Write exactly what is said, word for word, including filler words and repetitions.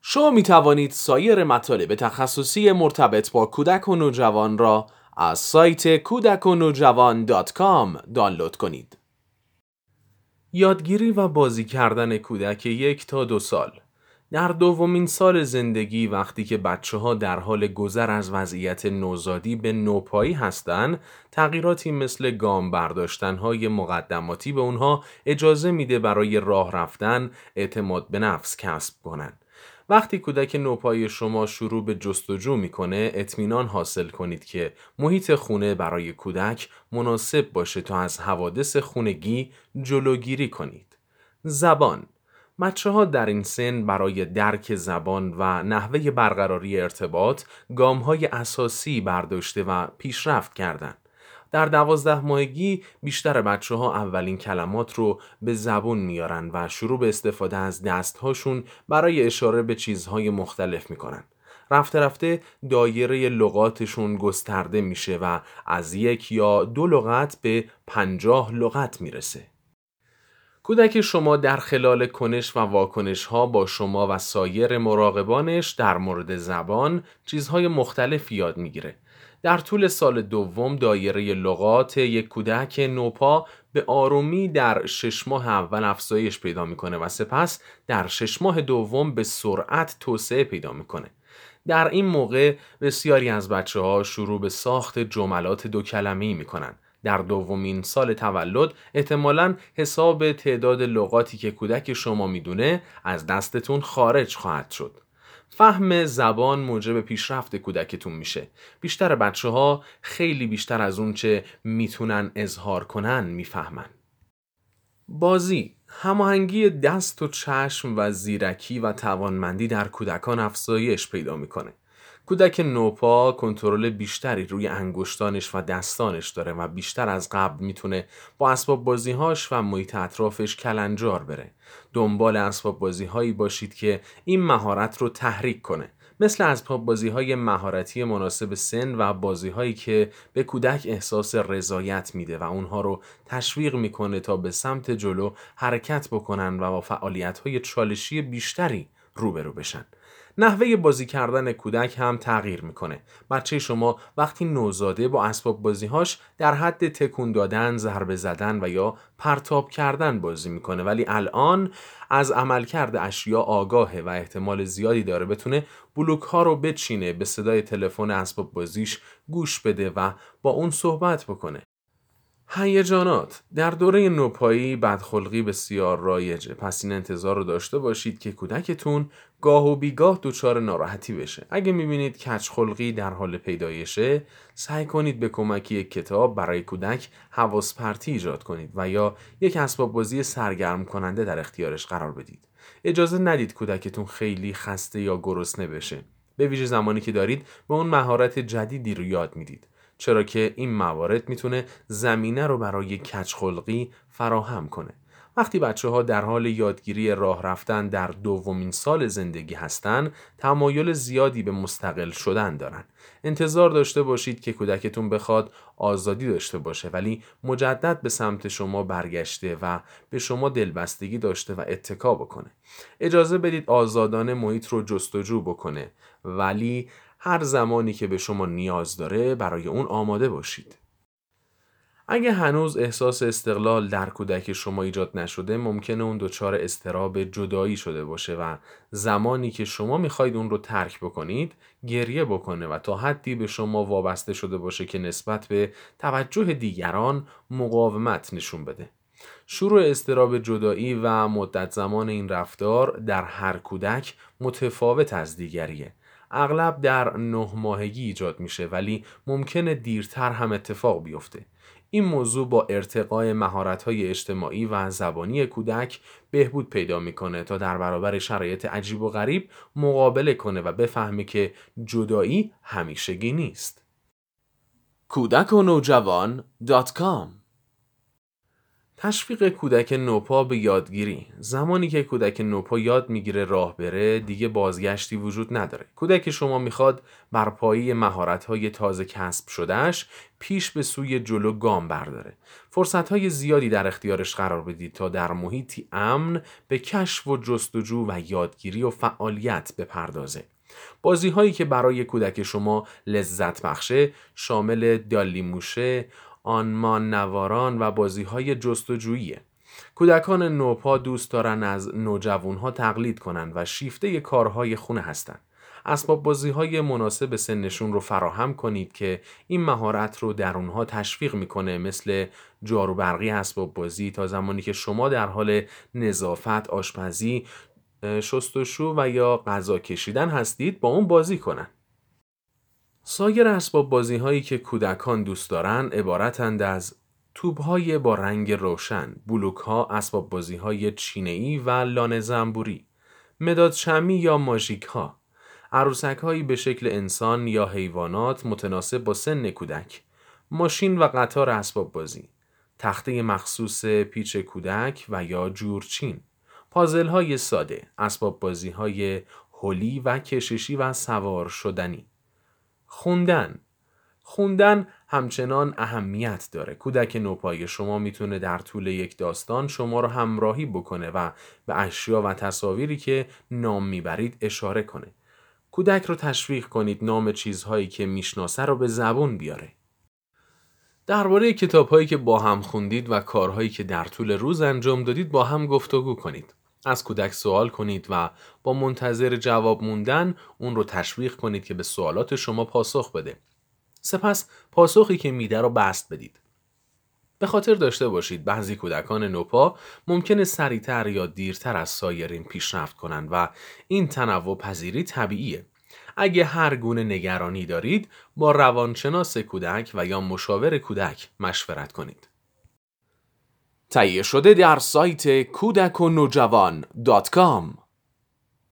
شما می توانید سایر مطالب تخصصی مرتبط با کودک و نوجوان را از سایت کودک و نوجوان دات کام دانلود کنید. یادگیری و بازی کردن کودک یک تا دو سال. در دومین سال زندگی، وقتی که بچه‌ها در حال گذر از وضعیت نوزادی به نوپایی هستند، تغییراتی مثل گام برداشتن‌های مقدماتی به اونها اجازه میده برای راه رفتن اعتماد به نفس کسب کنند. وقتی کودک نوپایی شما شروع به جستجو میکنه، اطمینان حاصل کنید که محیط خونه برای کودک مناسب باشه تا از حوادث خونگی جلوگیری کنید. زبان. بچه ها در این سن برای درک زبان و نحوه برقراری ارتباط گام های اساسی برداشته و پیشرفت کردند. در دوازده ماهگی بیشتر بچه ها اولین کلمات رو به زبون میارن و شروع به استفاده از دستهاشون برای اشاره به چیزهای مختلف میکنن. رفته رفته دایره لغاتشون گسترده میشه و از یک یا دو لغت به پنجاه لغت میرسه. کودک شما در خلال کنش و واکنش ها با شما و سایر مراقبانش در مورد زبان چیزهای مختلف یاد میگیره. در طول سال دوم دایره لغات یک کودک نوپا به آرومی در شش ماه اول افزایش پیدا میکنه و سپس در شش ماه دوم به سرعت توسعه پیدا میکنه. در این موقع بسیاری از بچه ها شروع به ساخت جملات دو کلمه‌ای میکنن. در دومین سال تولد احتمالاً حساب تعداد لغاتی که کودک شما میدونه از دستتون خارج خواهد شد. فهم زبان موجب پیشرفت کودکتون میشه. بیشتر بچه ها خیلی بیشتر از اون چه میتونن اظهار کنن میفهمن. بازی، هماهنگی دست و چشم و زیرکی و توانمندی در کودکان افزایش پیدا میکنه. کودک نوپا کنترل بیشتری روی انگشتانش و دستانش داره و بیشتر از قبل میتونه با اسباب بازیهاش و محیط اطرافش کلنجار بره. دنبال اسباب بازیهایی باشید که این مهارت رو تحریک کنه، مثل اسباب بازیهای مهارتی مناسب سن و بازیهایی که به کودک احساس رضایت میده و اونها رو تشویق میکنه تا به سمت جلو حرکت بکنن و با فعالیت‌های چالشی بیشتری روبرو بشن. نحوه بازی کردن کودک هم تغییر میکنه. بچه شما وقتی نوزاده با اسباب بازیهاش در حد تکون دادن، ضربه زدن و یا پرتاب کردن بازی میکنه، ولی الان از عملکرد اشیا آگاهه و احتمال زیادی داره بتونه بلوک ها رو بچینه، به صدای تلفن اسباب بازیش گوش بده و با اون صحبت بکنه. هیجانات. در دوره نوپایی بدخلقی بسیار رایجه، پس این انتظار رو داشته باشید که کودکتون گاه و بیگاه دچار ناراحتی بشه. اگه میبینید کجخلقی در حال پیدایشه، سعی کنید به کمک یک کتاب برای کودک حواس پرتی ایجاد کنید و یا یک اسباب بازی سرگرم کننده در اختیارش قرار بدید. اجازه ندید کودکتون خیلی خسته یا گرسنه بشه، به ویژه زمانی که دارید به اون مهارت جدیدی رو یاد میدید، چرا که این موارد میتونه زمینه رو برای کجخلقی فراهم کنه. وقتی بچه ها در حال یادگیری راه رفتن در دومین سال زندگی هستن، تمایل زیادی به مستقل شدن دارن. انتظار داشته باشید که کودکتون بخواد آزادی داشته باشه، ولی مجدد به سمت شما برگشته و به شما دلبستگی داشته و اتکا بکنه. اجازه بدید آزادانه محیط رو جستجو بکنه، ولی هر زمانی که به شما نیاز داره برای اون آماده باشید. اگه هنوز احساس استقلال در کودک شما ایجاد نشده، ممکنه اون دچار اضطراب جدایی شده باشه و زمانی که شما میخواید اون رو ترک بکنید گریه بکنه و تا حدی به شما وابسته شده باشه که نسبت به توجه دیگران مقاومت نشون بده. شروع اضطراب جدایی و مدت زمان این رفتار در هر کودک متفاوت از دیگریه. اغلب در نه ماهگی ایجاد میشه، ولی ممکنه دیرتر هم اتفاق بیفته. این موضوع با ارتقای مهارت‌های اجتماعی و زبانی کودک بهبود پیدا میکنه تا در برابر شرایط عجیب و غریب مقابله کنه و بفهمه که جدایی همیشگی نیست. کودک و نوجوان دات کام تشویق کودک نوپا به یادگیری. زمانی که کودک نوپا یاد میگیره راه بره، دیگه بازگشتی وجود نداره. کودک شما میخواد بر پایه مهارت‌های تازه کسب شدهش پیش به سوی جلو گام برداره. فرصت‌های زیادی در اختیارش قرار بدید تا در محیطی امن به کشف و جستجو و یادگیری و فعالیت بپردازه. بازی هایی که برای کودک شما لذت بخشه شامل دالی موشه، آنمان نواران و بازی های جستجوییه. کودکان نوپا دوست دارن از نوجوانها تقلید کنن و شیفته کارهای خونه هستن. اسباب بازی های مناسب سنشون رو فراهم کنید که این مهارت رو در اونها تشویق میکنه، مثل جارو برقی اسباب بازی، تا زمانی که شما در حال نظافت، آشپزی، شستشو و یا غذا کشیدن هستید با اون بازی کنن. سایر اسباب بازی هایی که کودکان دوست دارن عبارتند از توپ های با رنگ روشن، بلوک ها، اسباب بازی های چینه‌ای و لانه زنبوری، مداد شمی یا ماژیک ها، عروسک هایی به شکل انسان یا حیوانات متناسب با سن کودک، ماشین و قطار اسباب بازی، تخته مخصوص پیچ کودک و یا جورچین، پازل های ساده، اسباب بازی های هولی و کششی و سوار شدنی. خوندن. خوندن همچنان اهمیت داره. کودک نوپای شما میتونه در طول یک داستان شما رو همراهی بکنه و به اشیا و تصاویری که نام میبرید اشاره کنه. کودک رو تشویق کنید نام چیزهایی که میشناسه رو به زبون بیاره. درباره کتاب‌هایی که با هم خوندید و کارهایی که در طول روز انجام دادید با هم گفتگو کنید. از کودک سوال کنید و با منتظر جواب موندن اون رو تشویق کنید که به سوالات شما پاسخ بده. سپس پاسخی که میده رو بست بدید. به خاطر داشته باشید بعضی کودکان نوپا ممکنه سریعتر یا دیرتر از سایرین پیشرفت کنند و این تنوع پذیری طبیعیه. اگه هر گونه نگرانی دارید با روانشناس کودک و یا مشاور کودک مشورت کنید. تهیه شده در سایت کودک و نوجوان دات کام